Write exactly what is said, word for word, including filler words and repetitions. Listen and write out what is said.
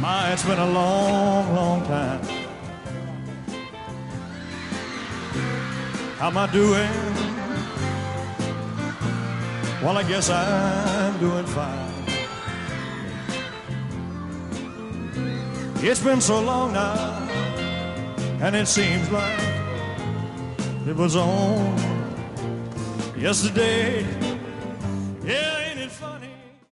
Ah, it's been a long, long time. How am I doing? Well, I guess I'm doing fine. It's been so long now, and it seems like it was on yesterday. Yeah.